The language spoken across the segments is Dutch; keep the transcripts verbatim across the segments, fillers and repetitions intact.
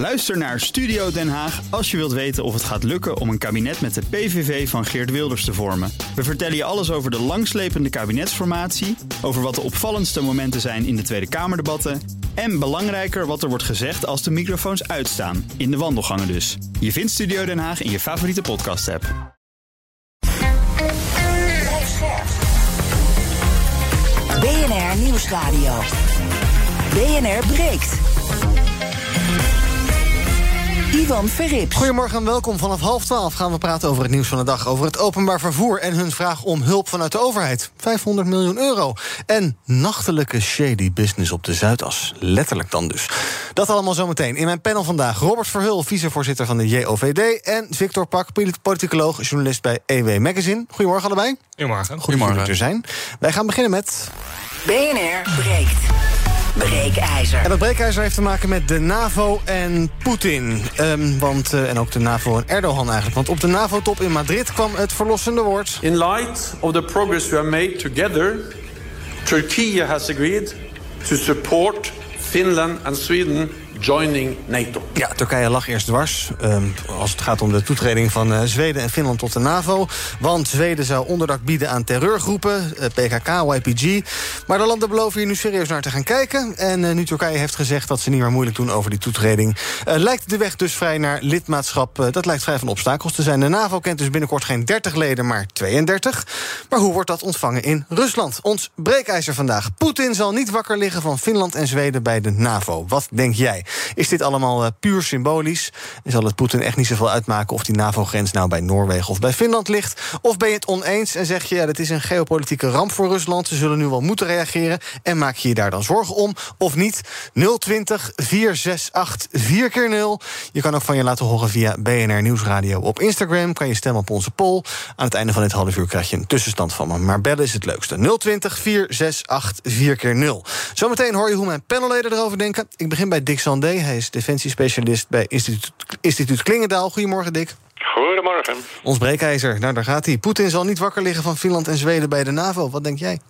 Luister naar Studio Den Haag als je wilt weten of het gaat lukken om een kabinet met de P V V van Geert Wilders te vormen. We vertellen je alles over de langslepende kabinetsformatie, over wat de opvallendste momenten zijn in de Tweede Kamerdebatten en belangrijker wat er wordt gezegd als de microfoons uitstaan, in de wandelgangen dus. Je vindt Studio Den Haag in je favoriete podcast-app. B N R Nieuwsradio. B N R breekt. Ivan Verrips. Goedemorgen en welkom. Vanaf half twaalf gaan we praten over het nieuws van de dag. Over het openbaar vervoer en hun vraag om hulp vanuit de overheid. vijfhonderd miljoen euro. En nachtelijke shady business op de Zuidas. Letterlijk dan dus. Dat allemaal zometeen. In mijn panel vandaag Robert Verheul, vicevoorzitter van de J O V D... en Victor Pak, politicoloog, journalist bij E W Magazine. Goedemorgen allebei. Goedemorgen. Goed dat jullie er zijn. Wij gaan beginnen met... B N R breekt. Breekijzer. En dat breekijzer heeft te maken met de NAVO en Poetin. Um, want, uh, en ook de NAVO en Erdogan eigenlijk. Want op de NAVO-top in Madrid kwam het verlossende woord. In light of the progress we have made together, Turkey has agreed to support Finland and Sweden joining NATO. Ja, Turkije lag eerst dwars um, als het gaat om de toetreding van uh, Zweden en Finland tot de NAVO. Want Zweden zou onderdak bieden aan terreurgroepen, uh, P K K, Y P G. Maar de landen beloven hier nu serieus naar te gaan kijken. En uh, nu Turkije heeft gezegd dat ze niet meer moeilijk doen over die toetreding, Uh, lijkt de weg dus vrij naar lidmaatschap. Uh, dat lijkt vrij van obstakels te zijn. De NAVO kent dus binnenkort geen dertig leden, maar tweeëndertig. Maar hoe wordt dat ontvangen in Rusland? Ons breekijzer vandaag. Poetin zal niet wakker liggen van Finland en Zweden bij de NAVO. Wat denk jij? Is dit allemaal uh, puur symbolisch? En zal het Poetin echt niet zoveel uitmaken of die NAVO-grens nou bij Noorwegen of bij Finland ligt? Of ben je het oneens en zeg je, ja, dit is een geopolitieke ramp voor Rusland, ze zullen nu wel moeten reageren, en maak je je daar dan zorgen om? Of niet? nul twintig, vier zes acht, vier keer nul. Je kan ook van je laten horen via B N R Nieuwsradio. Op Instagram kan je stemmen op onze poll. Aan het einde van dit half uur krijg je een tussenstand van me. Maar bellen is het leukste. nul twintig, vier zes acht, vier keer nul. Zometeen hoor je hoe mijn panelleden erover denken. Ik begin bij Dick Sandé. Hij is defensiespecialist bij Instituut, Instituut Klingendaal. Goedemorgen, Dick. Goedemorgen. Ons breekijzer, nou daar gaat hij. Poetin zal niet wakker liggen van Finland en Zweden bij de NAVO. Wat denk jij?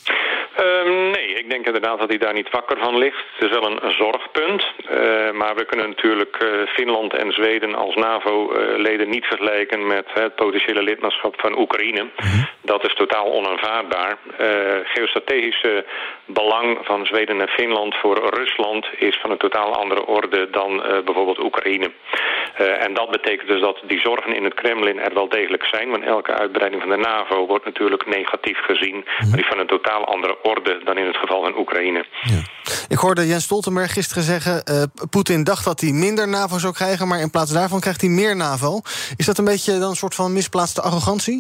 Um, nee, ik denk inderdaad dat hij daar niet wakker van ligt. Het is wel een, een zorgpunt. Uh, maar we kunnen natuurlijk uh, Finland en Zweden als NAVO-leden uh, niet vergelijken met uh, het potentiële lidmaatschap van Oekraïne. Mm-hmm. Dat is totaal onaanvaardbaar. Uh, geostrategische belang van Zweden en Finland voor Rusland is van een totaal andere orde dan uh, bijvoorbeeld Oekraïne. Uh, en dat betekent dus dat die zorgen in het Kremlin er wel degelijk zijn. Want elke uitbreiding van de NAVO wordt natuurlijk negatief gezien. Mm-hmm. Maar die van een totaal andere orde dan in het geval van Oekraïne. Ja. Ik hoorde Jens Stoltenberg gisteren zeggen, uh, Poetin dacht dat hij minder NAVO zou krijgen, maar in plaats daarvan krijgt hij meer NAVO. Is dat een beetje dan een soort van misplaatste arrogantie?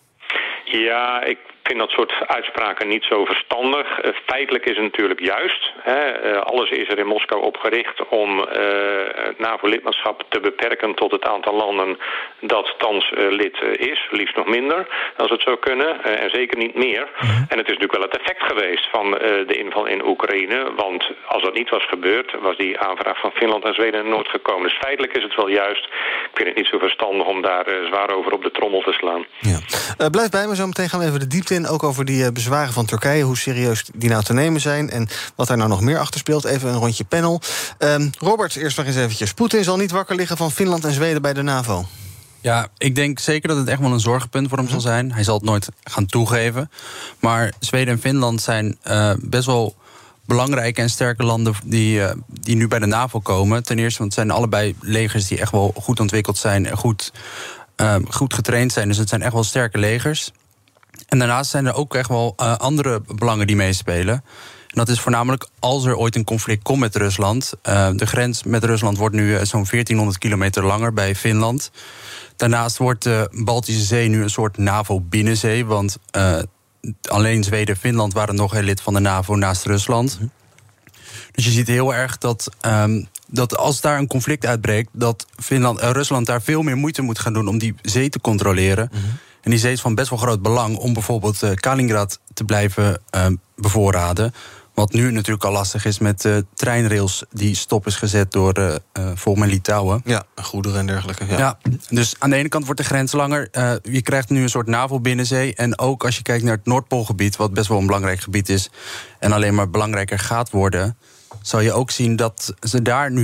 Ja, ik vind dat soort uitspraken niet zo verstandig. Uh, feitelijk is het natuurlijk juist. Hè, uh, alles is er in Moskou op gericht om uh, het NAVO-lidmaatschap te beperken tot het aantal landen dat thans uh, lid uh, is. Liefst nog minder, als het zou kunnen. Uh, en zeker niet meer. En het is natuurlijk wel het effect geweest van uh, de inval in Oekraïne. Want als dat niet was gebeurd, was die aanvraag van Finland en Zweden nooit gekomen. Dus feitelijk is het wel juist. Ik vind het niet zo verstandig om daar uh, zwaar over op de trommel te slaan. Ja. Uh, blijf bij me, zo meteen gaan we even de diepte in. Ook over die uh, bezwaren van Turkije, hoe serieus die nou te nemen zijn en wat daar nou nog meer achter speelt. Even een rondje panel. Um, Robert, eerst nog eens eventjes. Poetin zal niet wakker liggen van Finland en Zweden bij de NAVO. Ja, ik denk zeker dat het echt wel een zorgpunt voor hem zal zijn. Hij zal het nooit gaan toegeven. Maar Zweden en Finland zijn uh, best wel belangrijke en sterke landen die, uh, die nu bij de NAVO komen. Ten eerste, want het zijn allebei legers die echt wel goed ontwikkeld zijn en goed, uh, goed getraind zijn. Dus het zijn echt wel sterke legers. En daarnaast zijn er ook echt wel uh, andere belangen die meespelen. En dat is voornamelijk als er ooit een conflict komt met Rusland. Uh, de grens met Rusland wordt nu uh, zo'n veertienhonderd kilometer langer bij Finland. Daarnaast wordt de Baltische Zee nu een soort NAVO-binnenzee. Want uh, alleen Zweden en Finland waren nog geen lid van de NAVO naast Rusland. Mm-hmm. Dus je ziet heel erg dat, um, dat als daar een conflict uitbreekt, dat Finland, uh, Rusland daar veel meer moeite moet gaan doen om die zee te controleren. Mm-hmm. En die zee is van best wel groot belang om bijvoorbeeld uh, Kaliningrad te blijven uh, bevoorraden. Wat nu natuurlijk al lastig is met uh, treinrails die stop is gezet door uh, uh, Volm en Litouwen. Ja, goederen en dergelijke. Ja. Ja, dus aan de ene kant wordt de grens langer. Uh, je krijgt nu een soort NAVO-binnenzee. En ook als je kijkt naar het Noordpoolgebied, wat best wel een belangrijk gebied is en alleen maar belangrijker gaat worden, zal je ook zien dat ze daar nu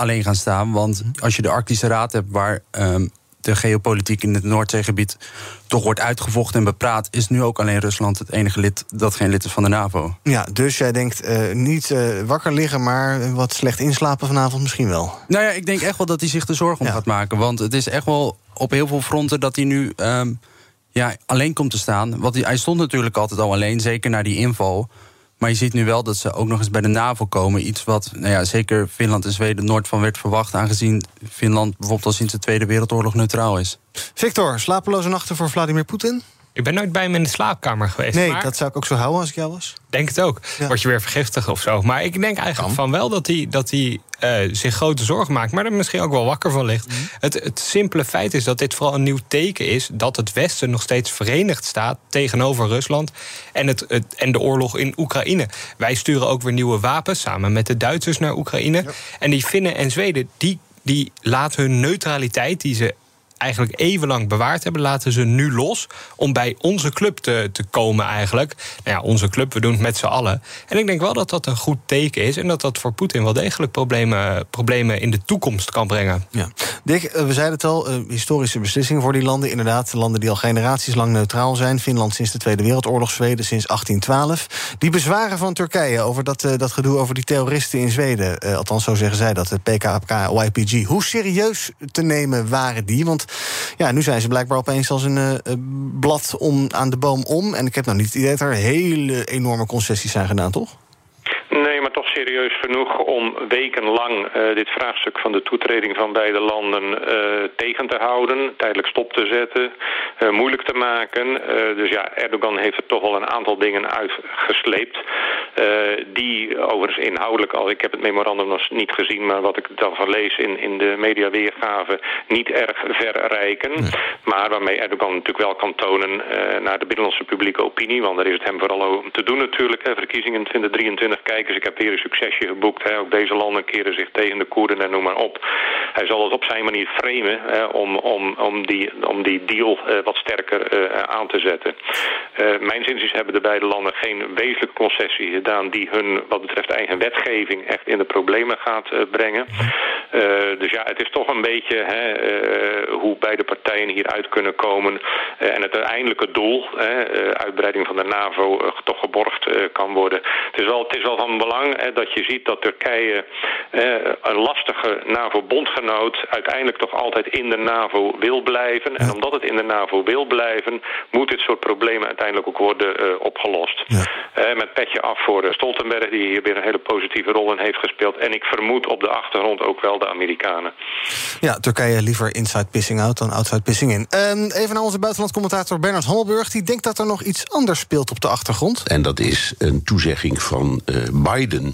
alleen gaan staan. Want als je de Arctische Raad hebt, waar um, de geopolitiek in het Noordzeegebied toch wordt uitgevochten en bepraat, is nu ook alleen Rusland het enige lid dat geen lid is van de NAVO. Ja, dus jij denkt uh, niet uh, wakker liggen, maar wat slecht inslapen vanavond misschien wel. Nou ja, ik denk echt wel dat hij zich er zorgen om ja. gaat maken. Want het is echt wel op heel veel fronten dat hij nu um, ja, alleen komt te staan. Want hij, hij stond natuurlijk altijd al alleen, zeker na die inval. Maar je ziet nu wel dat ze ook nog eens bij de NAVO komen. Iets wat nou ja, zeker Finland en Zweden nooit van werd verwacht, aangezien Finland bijvoorbeeld al sinds de Tweede Wereldoorlog neutraal is. Victor, slapeloze nachten voor Vladimir Poetin? Ik ben nooit bij hem in de slaapkamer geweest. Nee, maar dat zou ik ook zo houden als ik jou was. Denk het ook. Ja. Word je weer vergiftigd of zo. Maar ik denk eigenlijk kan. van wel dat hij, dat hij uh, zich grote zorgen maakt, maar er misschien ook wel wakker van ligt. Mm-hmm. Het, het simpele feit is dat dit vooral een nieuw teken is dat het Westen nog steeds verenigd staat tegenover Rusland en, het, het, en de oorlog in Oekraïne. Wij sturen ook weer nieuwe wapens samen met de Duitsers naar Oekraïne. Ja. En die Finnen en Zweden, die, die laten hun neutraliteit, die ze eigenlijk eeuwenlang bewaard hebben, laten ze nu los om bij onze club te, te komen eigenlijk. Nou ja, onze club, we doen het met z'n allen. En ik denk wel dat dat een goed teken is en dat dat voor Poetin wel degelijk problemen, problemen in de toekomst kan brengen. Ja. Dick, we zeiden het al, uh, historische beslissing voor die landen. Inderdaad, landen die al generaties lang neutraal zijn. Finland sinds de Tweede Wereldoorlog, Zweden sinds achttien twaalf. Die bezwaren van Turkije over dat, uh, dat gedoe over die terroristen in Zweden, uh, althans zo zeggen zij dat, de P K K, Y P G. Hoe serieus te nemen waren die? Want ja, nu zijn ze blijkbaar opeens als een uh, blad om, aan de boom om. En ik heb nou niet het idee dat er hele enorme concessies zijn gedaan, toch? Nee, maar toch serieus genoeg om wekenlang uh, dit vraagstuk van de toetreding van beide landen uh, tegen te houden, tijdelijk stop te zetten, uh, moeilijk te maken. Uh, dus ja, Erdogan heeft er toch wel een aantal dingen uitgesleept. Uh, die overigens inhoudelijk, al ik heb het memorandum nog niet gezien, maar wat ik daarvan lees in, in de mediaweergave, niet erg verrijken. Nee. Maar waarmee Erdogan natuurlijk wel kan tonen uh, naar de binnenlandse publieke opinie, want daar is het hem vooral om te doen natuurlijk. Hè, verkiezingen in twintig drieëntwintig kijkers. Ik heb weer een succesje geboekt. Hè. Ook deze landen keren zich tegen de Koerden en noem maar op. Hij zal het op zijn manier framen hè, om, om, om, die, om die deal uh, wat sterker uh, aan te zetten. Uh, mijn zinziens hebben de beide landen geen wezenlijke concessie gedaan die hun wat betreft eigen wetgeving echt in de problemen gaat uh, brengen. Uh, dus ja, het is toch een beetje hè, uh, hoe beide partijen hieruit kunnen komen. Uh, en het uiteindelijke doel, hè, uh, uitbreiding van de NAVO, uh, toch geborgd uh, kan worden. Het is wel, het is wel van belang hè, dat je ziet dat Turkije uh, een lastige NAVO-bondgenoot uiteindelijk toch altijd in de NAVO wil blijven. En omdat het in de NAVO wil blijven, moet dit soort problemen uiteindelijk ook worden uh, opgelost. Ja. Uh, met petje af voor uh, Stoltenberg, die hier weer een hele positieve rol in heeft gespeeld. En ik vermoed op de achtergrond ook wel de Amerikanen. Ja, Turkije liever inside pissing out dan outside pissing in. Um, even naar onze buitenlandcommentator Bernard Hammelburg. Die denkt dat er nog iets anders speelt op de achtergrond. En dat is een toezegging van uh, Biden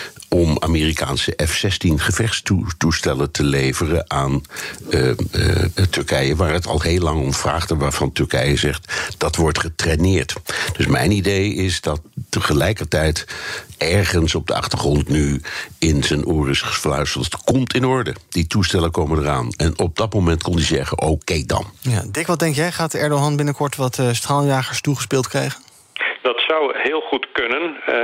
om Amerikaanse F zestien gevechtstoestellen te leveren aan uh, uh, Turkije, waar het al heel lang om vraagt en waarvan Turkije zegt dat wordt getraineerd. Dus mijn idee is dat tegelijkertijd ergens op de achtergrond nu in zijn oren is gefluisterd, komt in orde, die toestellen komen eraan. En op dat moment kon hij zeggen, oké okay dan. Ja, Dick, wat denk jij? Gaat Erdogan binnenkort wat uh, straaljagers toegespeeld krijgen? Dat zou heel goed kunnen.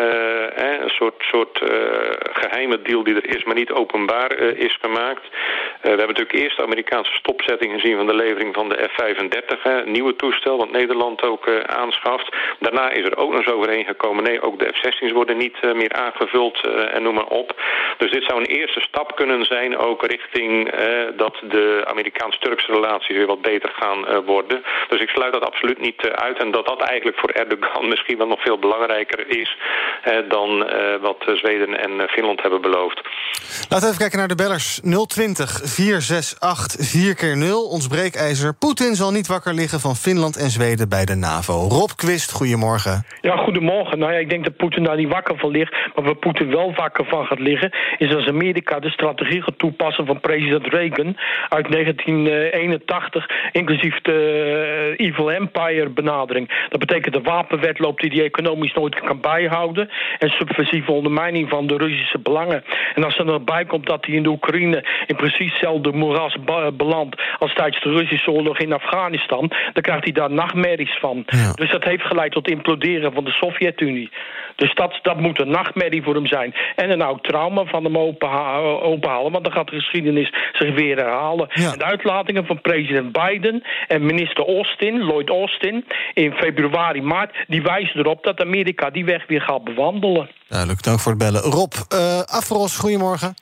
Uh, een soort, soort uh, geheime deal die er is, maar niet openbaar uh, is gemaakt. Uh, we hebben natuurlijk eerst de Amerikaanse stopzetting gezien van de levering van de F vijfendertig. Hè, een nieuwe toestel, wat Nederland ook uh, aanschaft. Daarna is er ook nog eens overheen gekomen. Nee, ook de F zestien's worden niet uh, meer aangevuld uh, en noem maar op. Dus dit zou een eerste stap kunnen zijn, ook richting uh, dat de Amerikaans-Turkse relaties weer wat beter gaan uh, worden. Dus ik sluit dat absoluut niet uh, uit. En dat dat eigenlijk voor Erdogan misschien wel nog veel belangrijker is uh, dan uh, wat Zweden en uh, Finland hebben beloofd. Laten we even kijken naar de bellers. nul twintig, vier zes acht, vier keer nul. Ons breekijzer. Poetin zal niet wakker liggen van Finland en Zweden bij de NAVO. Rob Quist, goedemorgen. Ja, goedemorgen. Nou ja, ik denk dat Poetin daar niet wakker van ligt. Maar waar Poetin wel wakker van gaat liggen, is als Amerika de strategie gaat toepassen van president Reagan uit negentien eenentachtig, inclusief de uh, Evil Empire benadering. Dat betekent de wapenwetloop die die economisch nooit kan bijhouden en subversieve ondermijning van de Russische belangen. En als er nog bij komt dat hij in de Oekraïne in precies hetzelfde moeras be- belandt als tijdens de Russische oorlog in Afghanistan, dan krijgt hij daar nachtmerries van. Ja. Dus dat heeft geleid tot imploderen van de Sovjet-Unie. Dus dat, dat moet een nachtmerrie voor hem zijn. En een oud trauma van hem openhalen, openhalen want dan gaat de geschiedenis zich weer herhalen. Ja. En de uitlatingen van president Biden en minister Austin, Lloyd Austin, in februari, maart, die wijzen erop dat Amerika die weg weer gaat bewandelen. Duidelijk, dank voor het bellen. Rob, uh, Afros, goedemorgen.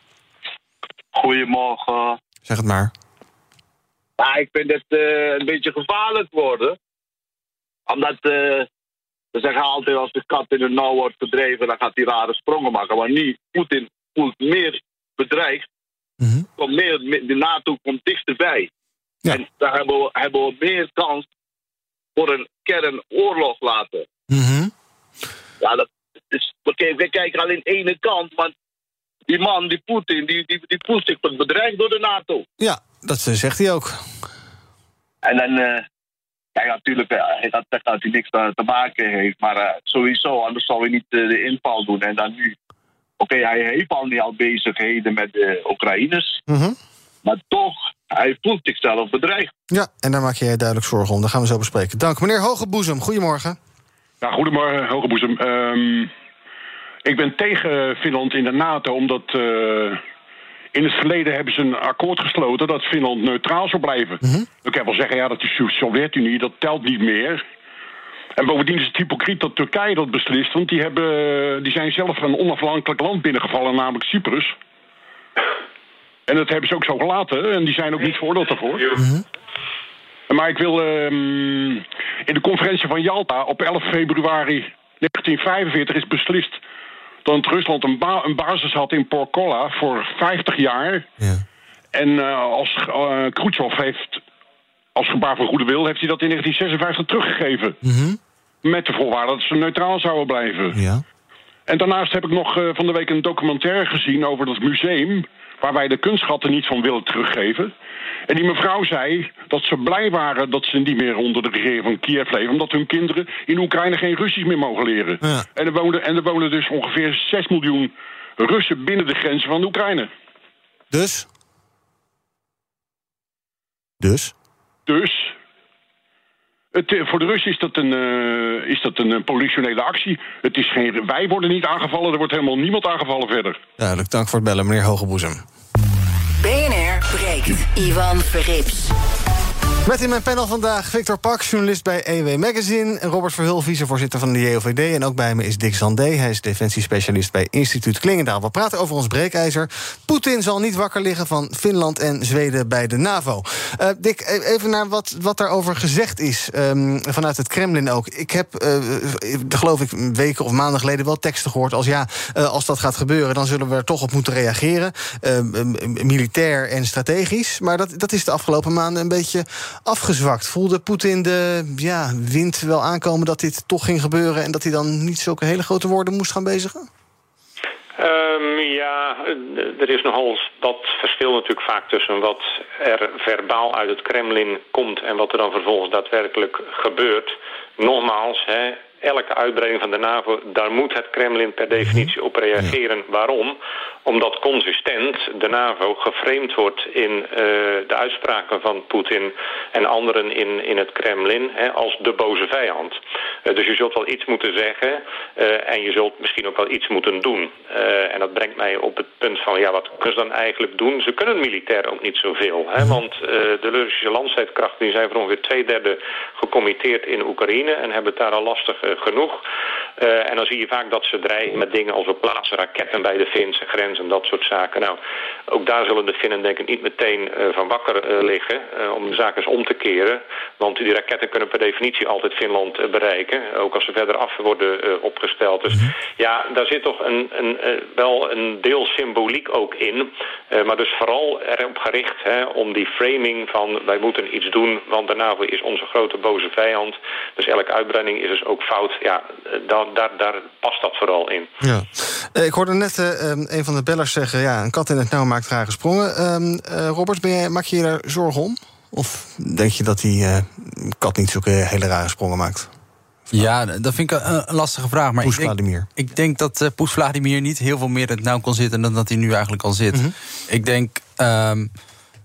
Goedemorgen. Zeg het maar. Ja, ik vind het uh, een beetje gevaarlijk worden. Omdat, uh, we zeggen altijd, als de kat in de nauw wordt gedreven, dan gaat hij rare sprongen maken. Maar niet, Poetin voelt meer bedreigd. Mm-hmm. Komt meer, de NATO komt dichterbij. Ja. En dan hebben we, hebben we meer kans voor een kernoorlog later. Mm-hmm. Ja, dat is, we, we kijken alleen de ene kant, maar die man, die Poetin, die, die, die voelt zich bedreigd door de NATO. Ja, dat zegt hij ook. En dan, uh, ja, natuurlijk, uh, dat zegt dat hij niks te, te maken heeft, maar uh, sowieso, anders zou hij niet uh, de inval doen. En dan nu, oké, okay, hij heeft al niet al bezigheden met de Oekraïners, mm-hmm. maar toch, hij voelt zichzelf bedreigd. Ja, en daar maak je duidelijk zorgen om. Dat gaan we zo bespreken. Dank. Meneer Hogeboezem, goedemorgen. Ja, goedemorgen, Hogeboezem. Um, ik ben tegen Finland in de NATO, omdat uh, in het verleden hebben ze een akkoord gesloten dat Finland neutraal zou blijven. Mm-hmm. Ik kan wel zeggen, ja, dat is de Sovjet-Unie, dat telt niet meer. En bovendien is het hypocriet dat Turkije dat beslist, want die, hebben, die zijn zelf een onafhankelijk land binnengevallen, namelijk Cyprus. En dat hebben ze ook zo gelaten, en die zijn ook niet veroordeeld daarvoor. Mm-hmm. Maar ik wil um, in de conferentie van Jalta op elf februari negentien vijfenveertig is beslist dat Rusland een, ba- een basis had in Porkola voor vijftig jaar. Ja. En uh, als uh, Khrushchev heeft, als gebaar van goede wil, heeft hij dat in negentien zesenvijftig teruggegeven. Mm-hmm. Met de voorwaarde dat ze neutraal zouden blijven. Ja. En daarnaast heb ik nog uh, van de week een documentaire gezien over dat museum waar wij de kunstschatten niet van willen teruggeven. En die mevrouw zei dat ze blij waren dat ze niet meer onder de regering van Kiev leven, omdat hun kinderen in Oekraïne geen Russisch meer mogen leren. Ja. En, er wonen, en er wonen dus ongeveer zes miljoen Russen binnen de grenzen van Oekraïne. Dus? Dus? Dus? Het, voor de Russen is dat een, uh, is dat een politionele actie. Het is geen, wij worden niet aangevallen, er wordt helemaal niemand aangevallen verder. Duidelijk, dank voor het bellen, meneer Hogeboezem. B N R breekt. Ivan Verrips. Met in mijn panel vandaag Victor Pak, journalist bij E W Magazine, en Robert Verhul, vicevoorzitter van de J O V D. En ook bij me is Dick Zandé, hij is defensiespecialist bij Instituut Klingendaal. We praten over ons breekijzer. Poetin zal niet wakker liggen van Finland en Zweden bij de NAVO. Uh, Dick, even naar wat, wat daarover gezegd is, um, vanuit het Kremlin ook. Ik heb, uh, geloof ik, weken of maanden geleden wel teksten gehoord als ja, uh, als dat gaat gebeuren, dan zullen we er toch op moeten reageren. Uh, militair en strategisch. Maar dat, dat is de afgelopen maanden een beetje afgezwakt. Voelde Poetin de ja, wind wel aankomen dat dit toch ging gebeuren en dat hij dan niet zulke hele grote woorden moest gaan bezigen? Um, ja, er is nogal dat verschil natuurlijk vaak tussen wat er verbaal uit het Kremlin komt en wat er dan vervolgens daadwerkelijk gebeurt. Nogmaals, hè, elke uitbreiding van de NAVO, daar moet het Kremlin per definitie op reageren. Ja. Waarom? Omdat consistent de NAVO geframed wordt in uh, de uitspraken van Poetin en anderen in, in het Kremlin hè, als de boze vijand. Uh, dus je zult wel iets moeten zeggen uh, en je zult misschien ook wel iets moeten doen. Uh, en dat brengt mij op het punt van, ja, wat kunnen ze dan eigenlijk doen? Ze kunnen militair ook niet zoveel. Hè, want uh, de Russische landstrijdkrachten die zijn voor ongeveer twee derde gecommitteerd in Oekraïne en hebben het daar al lastig uh, genoeg. Uh, en dan zie je vaak dat ze dreigen met dingen als we plaatsen raketten bij de Finse grens en dat soort zaken. Nou, ook daar zullen de Finnen denk ik niet meteen uh, van wakker uh, liggen uh, om de zaak eens om te keren. Want die raketten kunnen per definitie altijd Finland uh, bereiken, ook als ze verder af worden uh, opgesteld. Dus ja, daar zit toch een, een, uh, wel een deel symboliek ook in. Uh, maar dus vooral erop gericht hè, om die framing van wij moeten iets doen, want de NAVO is onze grote boze vijand. Dus elke uitbreiding is dus ook fout. Ja, daar, daar, daar past dat vooral in. Ja. Uh, ik hoorde net uh, een van de bellers zeggen, ja, een kat in het nauw maakt rare sprongen. Um, uh, Robert, ben jij, maak je je daar zorgen om? Of denk je dat die uh, kat niet zulke hele rare sprongen maakt? Ja, dat vind ik een, een lastige vraag. Maar Poes ik, denk, Vladimir. ik denk dat uh, Poes Vladimir niet heel veel meer in het nauw kon zitten dan dat hij nu eigenlijk al zit. Mm-hmm. Ik denk um,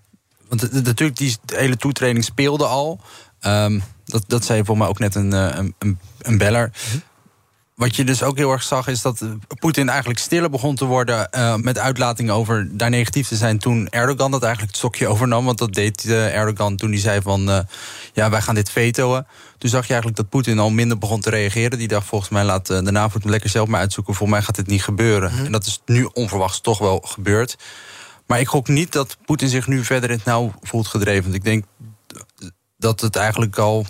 want natuurlijk die hele toetreding speelde al. Um, dat, dat zei volgens mij ook net een, een, een, een beller. Mm-hmm. Wat je dus ook heel erg zag is dat Poetin eigenlijk stiller begon te worden Uh, met uitlatingen over daar negatief te zijn toen Erdogan dat eigenlijk het stokje overnam. Want dat deed uh, Erdogan toen hij zei van uh, ja, wij gaan dit vetoen. Toen zag je eigenlijk dat Poetin al minder begon te reageren. Die dacht volgens mij laat uh, de NAVO het lekker zelf maar uitzoeken. Volgens mij gaat dit niet gebeuren. Mm-hmm. En dat is nu onverwachts toch wel gebeurd. Maar ik gok niet dat Poetin zich nu verder in het nauw voelt gedreven. Want ik denk dat het eigenlijk al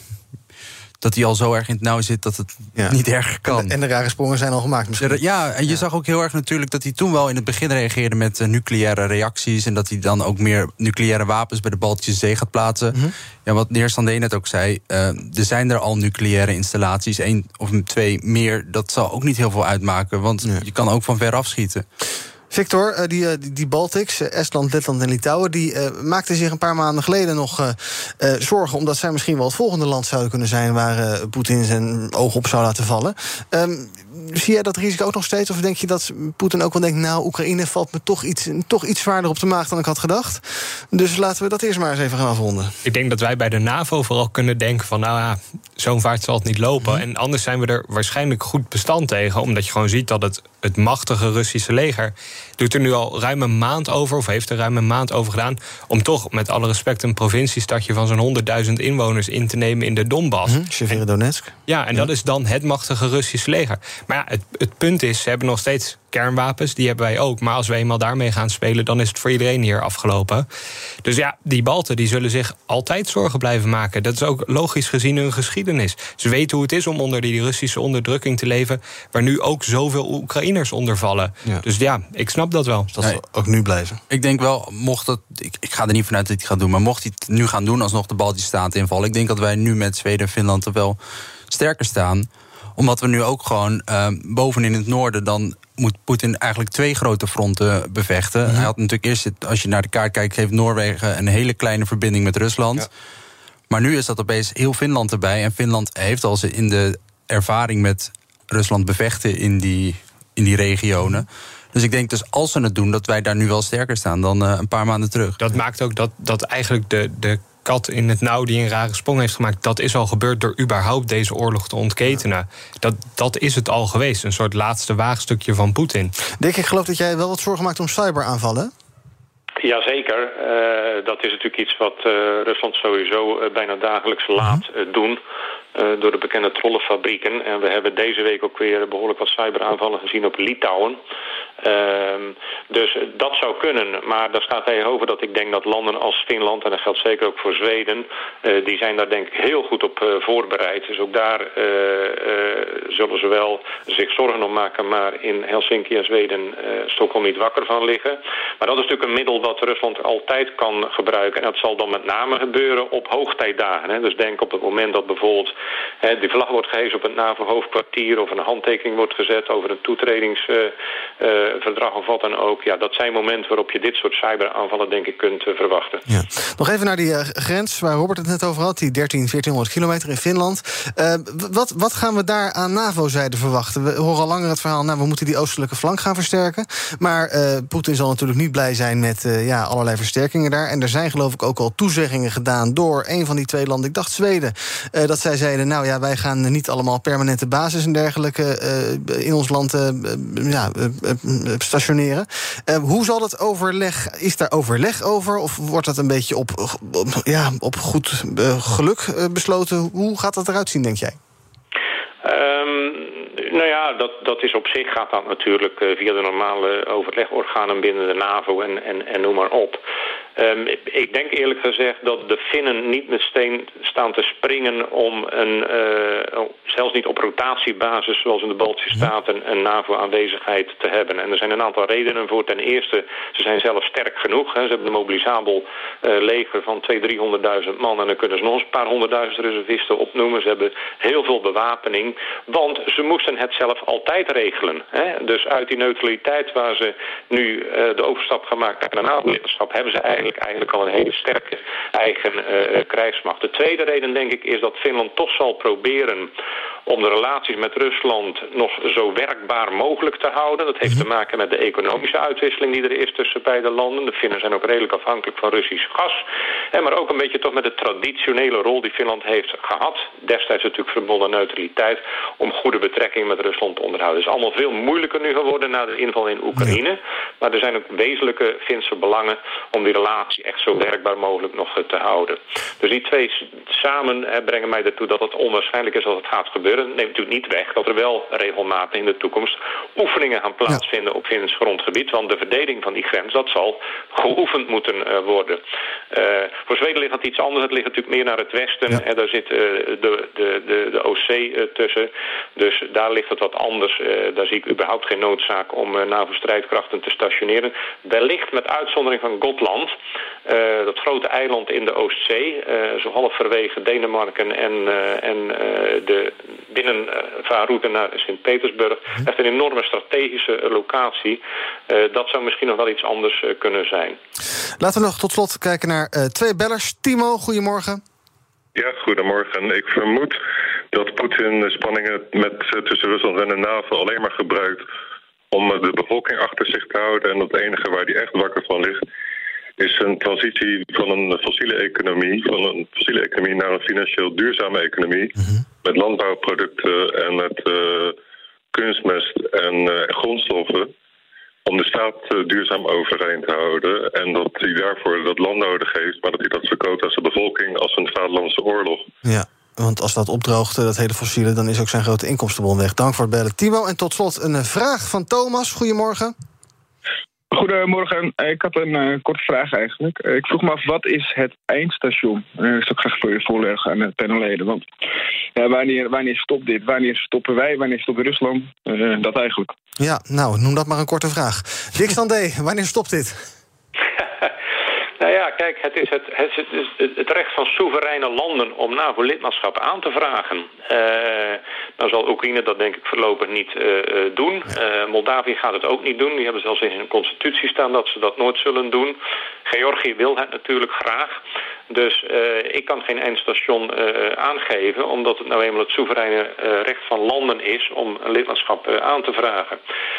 dat hij al zo erg in het nauw zit dat het ja. niet erger kan. En de, en de rare sprongen zijn al gemaakt misschien. Ja, en je ja. zag ook heel erg natuurlijk dat hij toen wel in het begin reageerde met uh, nucleaire reacties en dat hij dan ook meer nucleaire wapens bij de Baltische Zee gaat plaatsen. Mm-hmm. Ja, wat de heer Sandé net ook zei, uh, er zijn er al nucleaire installaties, één of twee meer, dat zal ook niet heel veel uitmaken, want ja. je kan ook van ver afschieten. Victor, die, die, die Baltics, Estland, Letland en Litouwen, die uh, maakten zich een paar maanden geleden nog uh, uh, zorgen omdat zij misschien wel het volgende land zouden kunnen zijn waar uh, Poetin zijn oog op zou laten vallen. Um, zie jij dat risico ook nog steeds? Of denk je dat Poetin ook wel denkt, nou, Oekraïne valt me toch iets, toch iets zwaarder op de maag dan ik had gedacht? Dus laten we dat eerst maar eens even gaan afronden. Ik denk dat wij bij de NAVO vooral kunnen denken van, nou ja, zo'n vaart zal het niet lopen. Mm-hmm. En anders zijn we er waarschijnlijk goed bestand tegen, omdat je gewoon ziet dat het, het machtige Russische leger doet er nu al ruim een maand over, of heeft er ruim een maand over gedaan, om toch met alle respect een provinciestadje van zo'n honderdduizend inwoners in te nemen in de Donbass. Mm-hmm. Severodonetsk. Ja, en ja. dat is dan het machtige Russische leger. Maar ja, het, het punt is, ze hebben nog steeds kernwapens, die hebben wij ook. Maar als we eenmaal daarmee gaan spelen, dan is het voor iedereen hier afgelopen. Dus ja, die Balten die zullen zich altijd zorgen blijven maken. Dat is ook logisch gezien hun geschiedenis. Ze weten hoe het is om onder die Russische onderdrukking te leven, waar nu ook zoveel Oekraïners onder vallen. Ja. Dus ja, ik snap dat wel. Dus dat zal ook nu blijven. Ik denk wel, mocht dat, ik, ik ga er niet vanuit dat hij het gaat doen, maar mocht hij het nu gaan doen, alsnog de Baltische Staten invallen, ik denk dat wij nu met Zweden en Finland er wel sterker staan, omdat we nu ook gewoon uh, boven in het noorden, dan moet Poetin eigenlijk twee grote fronten bevechten. Mm-hmm. Hij had natuurlijk eerst, als je naar de kaart kijkt, heeft Noorwegen een hele kleine verbinding met Rusland. Ja. Maar nu is dat opeens heel Finland erbij. En Finland heeft al in de ervaring met Rusland bevechten in die, in die regionen. Dus ik denk dus als ze het doen, dat wij daar nu wel sterker staan dan uh, een paar maanden terug. Dat maakt ook dat, dat eigenlijk de, de kat in het nauw die een rare sprong heeft gemaakt, dat is al gebeurd door überhaupt deze oorlog te ontketenen. Ja. Dat, dat is het al geweest, een soort laatste waagstukje van Poetin. Dick, ik geloof dat jij wel wat zorgen maakt om cyberaanvallen. Jazeker. Uh, dat is natuurlijk iets wat uh, Rusland sowieso uh, bijna dagelijks laat uh, doen. Uh, door de bekende trollenfabrieken. En we hebben deze week ook weer behoorlijk wat cyberaanvallen gezien op Litouwen. Uh, dus dat zou kunnen. Maar daar staat tegenover dat ik denk dat landen als Finland, en dat geldt zeker ook voor Zweden, uh, die zijn daar denk ik heel goed op uh, voorbereid. Dus ook daar uh, uh, zullen ze wel zich zorgen om maken, maar in Helsinki en Zweden uh, Stockholm niet wakker van liggen. Maar dat is natuurlijk een middel dat Rusland altijd kan gebruiken. En dat zal dan met name gebeuren op hoogtijdagen. Hè. Dus denk op het moment dat bijvoorbeeld He, die vlag wordt gehezen op het NAVO-hoofdkwartier of een handtekening wordt gezet over een toetredingsverdrag uh, uh, of wat dan ook. Ja, dat zijn momenten waarop je dit soort cyberaanvallen denk ik kunt uh, verwachten. Ja. Nog even naar die uh, grens waar Robert het net over had, die dertien, veertienhonderd kilometer in Finland. Uh, wat, wat gaan we daar aan NAVO-zijde verwachten? We horen al langer het verhaal, nou, we moeten die oostelijke flank gaan versterken. Maar uh, Poetin zal natuurlijk niet blij zijn met uh, ja, allerlei versterkingen daar. En er zijn geloof ik ook al toezeggingen gedaan door een van die twee landen, ik dacht Zweden, uh, dat zij zeiden, nou ja, wij gaan niet allemaal permanente basis en dergelijke uh, in ons land uh, ja, uh, uh, stationeren. Uh, hoe zal dat overleg, is daar overleg over? Of wordt dat een beetje op, op, ja, op goed uh, geluk uh, besloten? Hoe gaat dat eruit zien, denk jij? Um, nou ja, dat, dat is op zich gaat dat natuurlijk uh, via de normale overlegorganen binnen de NAVO en, en, en noem maar op. Um, ik denk eerlijk gezegd dat de Finnen niet meteen staan te springen om een, uh, zelfs niet op rotatiebasis zoals in de Baltische Staten, een NAVO-aanwezigheid te hebben. En er zijn een aantal redenen voor. Ten eerste, ze zijn zelf sterk genoeg. Hè. Ze hebben een mobilisabel uh, leger van tweehonderdduizend, driehonderdduizend man en dan kunnen ze nog eens een paar honderdduizend reservisten opnoemen. Ze hebben heel veel bewapening, want ze moesten het zelf altijd regelen. Hè. Dus uit die neutraliteit waar ze nu uh, de overstap gaan maken naar een NAVO-lidmaatschap hebben ze eigenlijk eigenlijk al een hele sterke eigen uh, krijgsmacht. De tweede reden, denk ik, is dat Finland toch zal proberen om de relaties met Rusland nog zo werkbaar mogelijk te houden. Dat heeft te maken met de economische uitwisseling die er is tussen beide landen. De Finnen zijn ook redelijk afhankelijk van Russisch gas. En maar ook een beetje toch met de traditionele rol die Finland heeft gehad. Destijds natuurlijk verbonden aan neutraliteit, om goede betrekkingen met Rusland te onderhouden. Het is allemaal veel moeilijker nu geworden na de inval in Oekraïne. Ja. Maar er zijn ook wezenlijke Finse belangen om die relatie echt zo werkbaar mogelijk nog te houden. Dus die twee samen hè, brengen mij ertoe dat het onwaarschijnlijk is dat het gaat gebeuren. Het neemt natuurlijk niet weg dat er wel regelmatig in de toekomst oefeningen gaan plaatsvinden ja. op Fins grondgebied. Want de verdediging van die grens, dat zal geoefend moeten uh, worden. Uh, voor Zweden ligt het iets anders. Het ligt natuurlijk meer naar het westen. Ja. En daar zit uh, de, de, de, de Oostzee uh, tussen. Dus daar ligt het wat anders. Uh, daar zie ik überhaupt geen noodzaak om uh, NAVO-strijdkrachten te stationeren. Wellicht met uitzondering van Gotland. Uh, dat grote eiland in de Oostzee. Uh, zo halverwege Denemarken en, uh, en uh, de binnenvaarroute naar Sint-Petersburg. Echt een enorme strategische uh, locatie. Uh, dat zou misschien nog wel iets anders uh, kunnen zijn. Laten we nog tot slot kijken naar uh, twee bellers. Timo, goedemorgen. Ja, goedemorgen. Ik vermoed dat Poetin de spanningen met, uh, tussen Rusland en de NAVO alleen maar gebruikt om uh, de bevolking achter zich te houden. En het enige waar hij echt wakker van ligt is een transitie van een fossiele economie, van een fossiele economie naar een financieel duurzame economie. Mm-hmm. Met landbouwproducten en met uh, kunstmest en uh, grondstoffen. Om de staat uh, duurzaam overeind te houden. En dat hij daarvoor dat land nodig heeft, maar dat hij dat verkoopt aan zijn bevolking als een vaderlandse oorlog. Ja, want als dat opdroogt, dat hele fossiele, dan is ook zijn grote inkomstenbron weg. Dank voor het bellen, Timo. En tot slot een vraag van Thomas. Goedemorgen. Goedemorgen. Ik had een uh, korte vraag eigenlijk. Uh, ik vroeg me af, wat is het eindstation? Uh, ik zou graag voor je voorleggen aan de panelleden. Want ja, wanneer, wanneer stopt dit? Wanneer stoppen wij? Wanneer stopt Rusland? Uh, dat eigenlijk. Ja, nou, noem dat maar een korte vraag. Dick Sandé, wanneer stopt dit? Nou ja, kijk, het is het, het, het, het recht van soevereine landen om NAVO-lidmaatschap aan te vragen. Uh, nou zal Oekraïne dat denk ik voorlopig niet uh, doen. Uh, Moldavië gaat het ook niet doen. Die hebben zelfs in hun constitutie staan dat ze dat nooit zullen doen. Georgië wil het natuurlijk graag. Dus uh, ik kan geen eindstation uh, aangeven, omdat het nou eenmaal het soevereine uh, recht van landen is om een lidmaatschap uh, aan te vragen.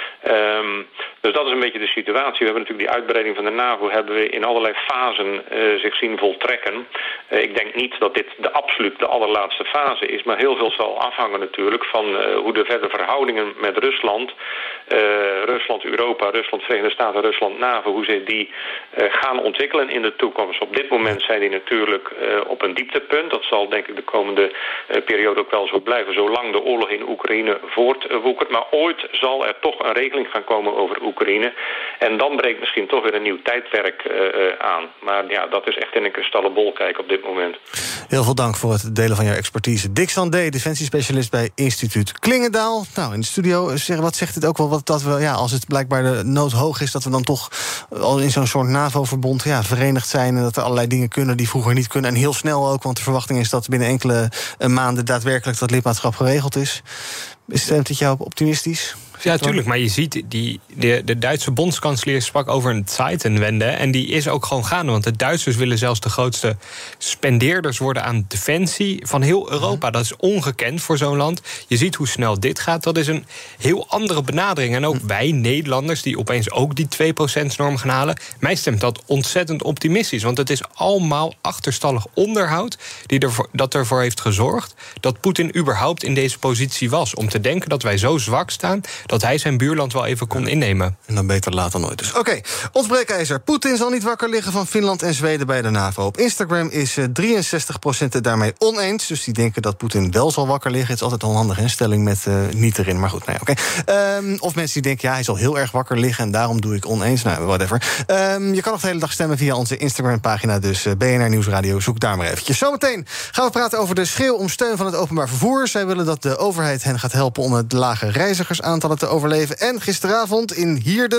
Um, dus dat is een beetje de situatie. We hebben natuurlijk die uitbreiding van de NAVO hebben we in allerlei fasen uh, zich zien voltrekken. Uh, ik denk niet dat dit de absoluut de allerlaatste fase is, maar heel veel zal afhangen natuurlijk van uh, hoe de verdere verhoudingen met Rusland, uh, Rusland, Europa, Rusland, Verenigde Staten, Rusland, NAVO, hoe ze die uh, gaan ontwikkelen in de toekomst. Op dit moment zijn die natuurlijk uh, op een dieptepunt. Dat zal denk ik de komende uh, periode ook wel zo blijven, zolang de oorlog in Oekraïne voortwoekert. Maar ooit zal er toch een regeling gaan komen over Oekraïne. En dan breekt misschien toch weer een nieuw tijdperk uh, uh, aan. Maar ja, dat is echt in een kristallenbol kijken op dit moment. Heel veel dank voor het delen van jouw expertise. Dick Sandé, defensiespecialist bij Instituut Klingendaal. Nou, in de studio, wat zegt dit ook wel? Wat, dat we, ja, als het blijkbaar de nood hoog is, dat we dan toch al in zo'n soort NAVO-verbond ja, verenigd zijn en dat er allerlei dingen kunnen die vroeger niet kunnen. En heel snel ook, want de verwachting is dat binnen enkele maanden daadwerkelijk dat lidmaatschap geregeld is. Stemt het jou optimistisch? Ja, tuurlijk, maar je ziet, die, de, de Duitse bondskanselier sprak over een Zeitenwende en die is ook gewoon gaande, want de Duitsers willen zelfs de grootste spendeerders worden aan defensie van heel Europa. Dat is ongekend voor zo'n land. Je ziet hoe snel dit gaat, dat is een heel andere benadering. En ook wij, Nederlanders, die opeens ook die twee procent norm gaan halen, mij stemt dat ontzettend optimistisch, want het is allemaal achterstallig onderhoud die ervoor, dat ervoor heeft gezorgd dat Poetin überhaupt in deze positie was, om te denken dat wij zo zwak staan dat hij zijn buurland wel even kon innemen. En dan beter laat dan nooit. Dus oké, okay. Ons breekijzer. Poetin zal niet wakker liggen van Finland en Zweden bij de NAVO. Op Instagram is drieënzestig procent het daarmee oneens. Dus die denken dat Poetin wel zal wakker liggen. Het is altijd een handige instelling met uh, niet erin. Maar goed, nou ja, oké. Okay. Um, of mensen die denken, ja, hij zal heel erg wakker liggen en daarom doe ik oneens. Nou, whatever. Um, je kan nog de hele dag stemmen via onze Instagram-pagina. Dus uh, B N R Nieuwsradio, zoek daar maar eventjes. Zometeen gaan we praten over de schreeuw om steun van het openbaar vervoer. Zij willen dat de overheid hen gaat helpen om het lage reizigersaantallen te overleven. En gisteravond in Hierden.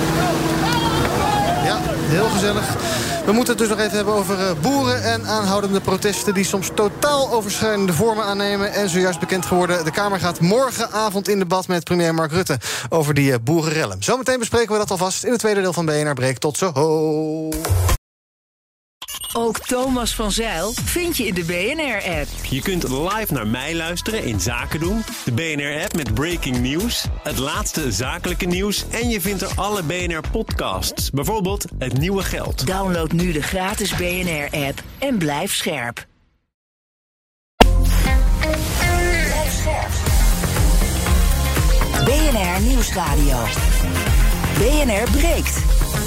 Ja, heel gezellig. We moeten het dus nog even hebben over uh, boeren en aanhoudende protesten die soms totaal overschrijdende vormen aannemen. En zojuist bekend geworden, de Kamer gaat morgenavond in debat met premier Mark Rutte over die uh, boerenrellen. Zometeen bespreken we dat alvast in het tweede deel van B N R Breek. Tot zo. Ook Thomas van Zijl vind je in de B N R-app. Je kunt live naar mij luisteren in Zaken doen. De B N R-app met breaking news, het laatste zakelijke nieuws... en je vindt er alle B N R-podcasts. Bijvoorbeeld Het Nieuwe Geld. Download nu de gratis B N R-app en blijf scherp. Blijf scherp. B N R Nieuwsradio. B N R breekt.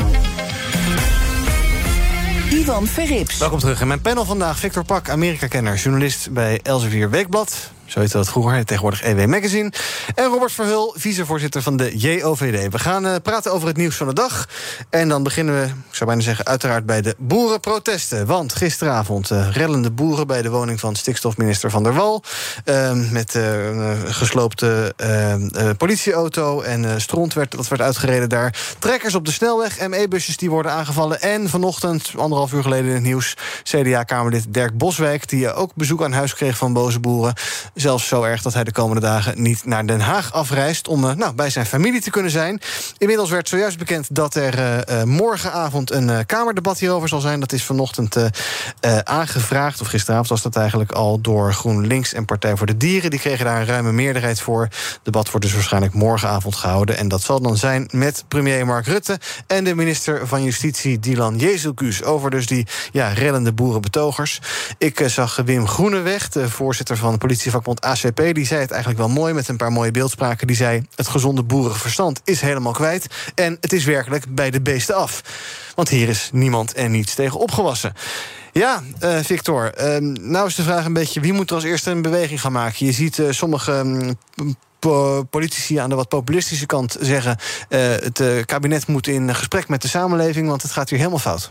Ivan Verrips. Welkom terug in mijn panel vandaag. Victor Pak, Amerika-kenner, journalist bij Elsevier Weekblad. Zo heette dat vroeger, tegenwoordig E W Magazine. En Robert Verheul, vicevoorzitter van de J O V D. We gaan uh, praten over het nieuws van de dag. En dan beginnen we, ik zou bijna zeggen, uiteraard bij de boerenprotesten. Want gisteravond uh, rellende boeren bij de woning van stikstofminister Van der Wal. Uh, met uh, een gesloopte uh, uh, politieauto en uh, stront werd, dat werd uitgereden daar. Trekkers op de snelweg, M E-busjes die worden aangevallen. En vanochtend, anderhalf uur geleden in het nieuws, C D A-kamerlid Dirk Boswijk, die uh, ook bezoek aan huis kreeg van boze boeren. Zelfs zo erg dat hij de komende dagen niet naar Den Haag afreist om uh, nou, bij zijn familie te kunnen zijn. Inmiddels werd zojuist bekend dat er uh, uh, morgenavond een uh, kamerdebat hierover zal zijn. Dat is vanochtend uh, uh, aangevraagd, of gisteravond was dat eigenlijk al, door GroenLinks en Partij voor de Dieren. Die kregen daar een ruime meerderheid voor. Het debat wordt dus waarschijnlijk morgenavond gehouden. En dat zal dan zijn met premier Mark Rutte en de minister van Justitie Dylan Jezielkus over dus die ja, rellende boerenbetogers. Ik uh, zag Wim Groeneweg, de voorzitter van de politievakbond A C P, die zei het eigenlijk wel mooi met een paar mooie beeldspraken. Die zei: het gezonde boerenverstand is helemaal kwijt en het is werkelijk bij de beesten af. Want hier is niemand en niets tegen opgewassen. Ja, uh, Victor, uh, nou is de vraag een beetje, wie moet er als eerste een beweging gaan maken? Je ziet uh, sommige um, po- politici aan de wat populistische kant zeggen: uh, het uh, kabinet moet in gesprek met de samenleving, want het gaat hier helemaal fout.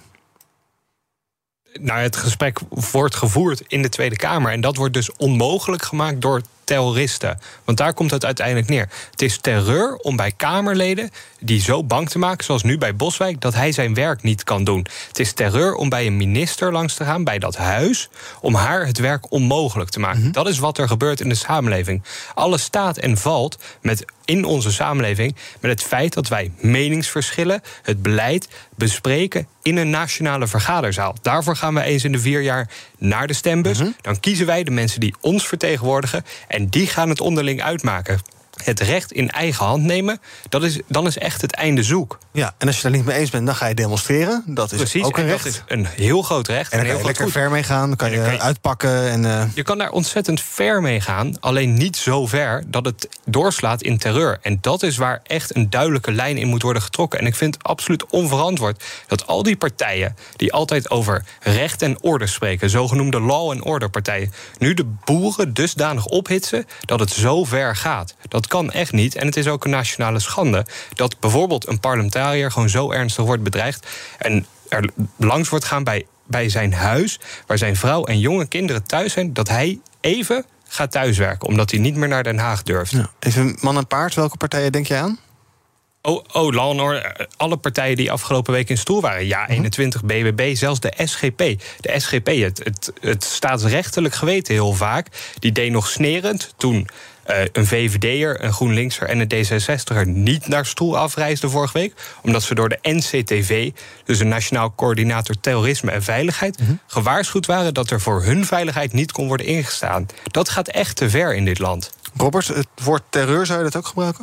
Nou, het gesprek wordt gevoerd in de Tweede Kamer. En dat wordt dus onmogelijk gemaakt door terroristen. Want daar komt het uiteindelijk neer. Het is terreur om bij Kamerleden die zo bang te maken, zoals nu bij Boswijk, dat hij zijn werk niet kan doen. Het is terreur om bij een minister langs te gaan, bij dat huis, om haar het werk onmogelijk te maken. Mm-hmm. Dat is wat er gebeurt in de samenleving. Alles staat en valt met, in onze samenleving met het feit dat wij meningsverschillen, het beleid bespreken in een nationale vergaderzaal. Daarvoor gaan we eens in de vier jaar naar de stembus. Mm-hmm. Dan kiezen wij de mensen die ons vertegenwoordigen en die gaan het onderling uitmaken. Het recht in eigen hand nemen, dat is, dan is echt het einde zoek. Ja, en als je het daar niet mee eens bent, dan ga je demonstreren. Dat is Precies, ook een en recht. dat is een heel groot recht. En dan heel kan je lekker goed. ver mee gaan, dan kan je, kan je uitpakken. En, uh... Je kan daar ontzettend ver mee gaan, alleen niet zo ver dat het doorslaat in terreur. En dat is waar echt een duidelijke lijn in moet worden getrokken. En ik vind het absoluut onverantwoord dat al die partijen die altijd over recht en orde spreken, zogenoemde law and order partijen, nu de boeren dusdanig ophitsen dat het zo ver gaat. Dat kan echt niet. En het is ook een nationale schande dat bijvoorbeeld een parlementariër gewoon zo ernstig wordt bedreigd en er langs wordt gaan bij, bij zijn huis, waar zijn vrouw en jonge kinderen thuis zijn, dat hij even gaat thuiswerken, omdat hij niet meer naar Den Haag durft. Ja. Even man en paard, welke partijen denk je aan? Oh, oh, law and order, alle partijen die afgelopen week in stoel waren. Ja, eenentwintig, B B B, zelfs de S G P. De S G P, het, het, het staatsrechtelijk geweten heel vaak, die deed nog snerend toen Uh, een V V D'er, een GroenLinkser en een D zesenzestiger niet naar stoel afreisden vorige week, omdat ze door de N C T V, dus de Nationaal Coördinator Terrorisme en Veiligheid, mm-hmm. gewaarschuwd waren dat er voor hun veiligheid niet kon worden ingestaan. Dat gaat echt te ver in dit land. Robert, het woord terreur, zou je dat ook gebruiken?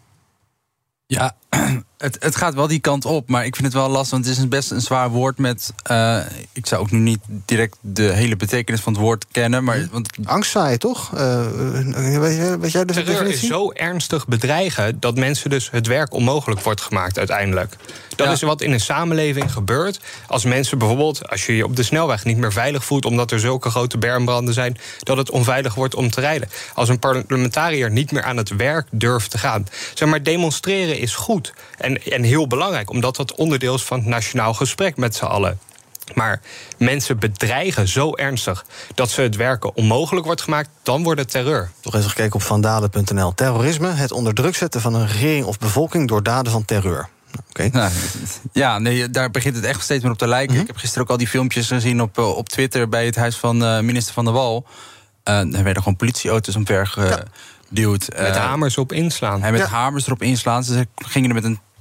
Ja, het, het gaat wel die kant op, maar ik vind het wel lastig, want het is best een zwaar woord met, uh, ik zou ook nu niet direct de hele betekenis van het woord kennen, maar want angst zaaien, toch? Uh, weet, weet jij de Terreur definitie? is zo ernstig bedreigen dat mensen dus het werk onmogelijk wordt gemaakt uiteindelijk. Dat ja. is wat in een samenleving gebeurt als mensen bijvoorbeeld, als je je op de snelweg niet meer veilig voelt omdat er zulke grote bermbranden zijn, dat het onveilig wordt om te rijden. Als een parlementariër niet meer aan het werk durft te gaan. Zeg maar, demonstreren is goed en, en heel belangrijk, omdat dat onderdeel is van het nationaal gesprek met z'n allen. Maar mensen bedreigen zo ernstig dat ze het werken onmogelijk wordt gemaakt, dan wordt het terreur. Toch even gekeken op vandalen punt n l. Terrorisme, het onder druk zetten van een regering of bevolking door daden van terreur. Okay. Nou, ja, nee, daar begint het echt steeds meer op te lijken. Mm-hmm. Ik heb gisteren ook al die filmpjes gezien op, op Twitter bij het huis van uh, minister Van der Wal. Uh, er werden gewoon politieauto's omver geduwd. Ja. Met uh, hamers op inslaan. En met ja. hamers erop inslaan. Ze gingen er met een